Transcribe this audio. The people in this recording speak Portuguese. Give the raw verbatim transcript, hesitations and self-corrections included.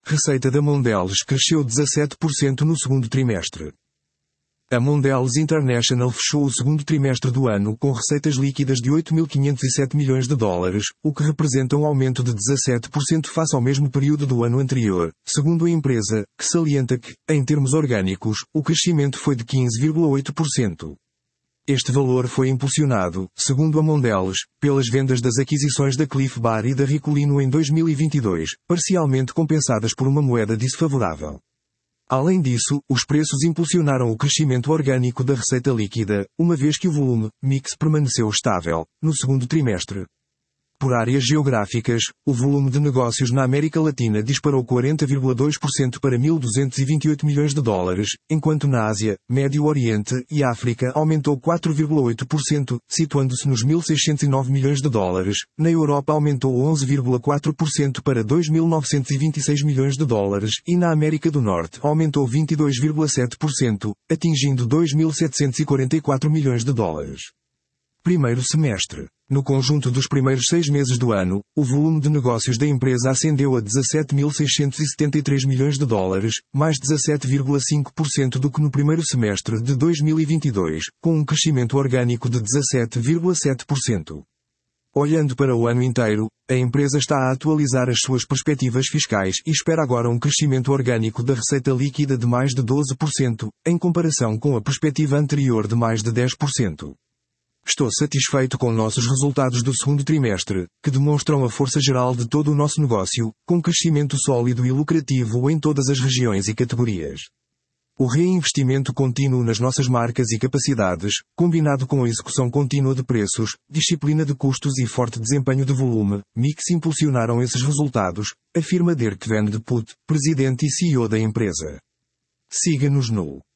Receita da Mondelez cresceu dezassete por cento no segundo trimestre. A Mondelez International fechou o segundo trimestre do ano com receitas líquidas de oito mil quinhentos e sete milhões de dólares, o que representa um aumento de dezassete por cento face ao mesmo período do ano anterior, segundo a empresa, que salienta que, em termos orgânicos, o crescimento foi de quinze vírgula oito por cento. Este valor foi impulsionado, segundo a Mondelez, pelas vendas das aquisições da Clif Bar e da Ricolino em dois mil e vinte e dois, parcialmente compensadas por uma moeda desfavorável. Além disso, os preços impulsionaram o crescimento orgânico da receita líquida, uma vez que o volume, mix permaneceu estável, no segundo trimestre. Por áreas geográficas, o volume de negócios na América Latina disparou quarenta vírgula dois por cento para mil duzentos e vinte e oito milhões de dólares, enquanto na Ásia, Médio Oriente e África aumentou quatro vírgula oito por cento, situando-se nos mil seiscentos e nove milhões de dólares, na Europa aumentou onze vírgula quatro por cento para dois mil novecentos e vinte e seis milhões de dólares e na América do Norte aumentou vinte e dois vírgula sete por cento, atingindo dois mil setecentos e quarenta e quatro milhões de dólares. Primeiro semestre. No conjunto dos primeiros seis meses do ano, o volume de negócios da empresa ascendeu a dezassete mil seiscentos e setenta e três milhões de dólares, mais dezassete vírgula cinco por cento do que no primeiro semestre de dois mil e vinte e dois, com um crescimento orgânico de dezassete vírgula sete por cento. Olhando para o ano inteiro, a empresa está a atualizar as suas perspectivas fiscais e espera agora um crescimento orgânico da receita líquida de mais de doze por cento, em comparação com a perspectiva anterior de mais de dez por cento. Estou satisfeito com nossos resultados do segundo trimestre, que demonstram a força geral de todo o nosso negócio, com crescimento sólido e lucrativo em todas as regiões e categorias. O reinvestimento contínuo nas nossas marcas e capacidades, combinado com a execução contínua de preços, disciplina de custos e forte desempenho de volume, mix impulsionaram esses resultados, afirma Dirk Van de Put, presidente e C E O da empresa. Siga-nos no